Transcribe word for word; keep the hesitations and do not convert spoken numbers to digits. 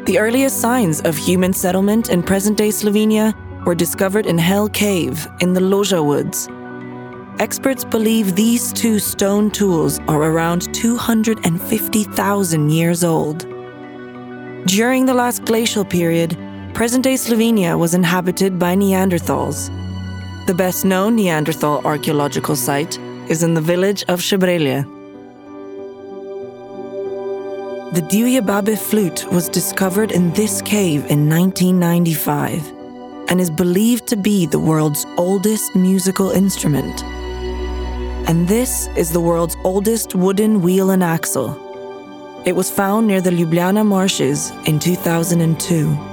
The earliest signs of human settlement in present-day Slovenia were discovered in Hell Cave in the Loja Woods. Experts believe these two stone tools are around two hundred fifty thousand years old. During the last glacial period, present-day Slovenia was inhabited by Neanderthals. The best-known Neanderthal archaeological site is in the village of Šebrelje. The Divje flute was discovered in this cave in nineteen ninety-five and is believed to be the world's oldest musical instrument. And this is the world's oldest wooden wheel and axle. It was found near the Ljubljana marshes in two thousand two.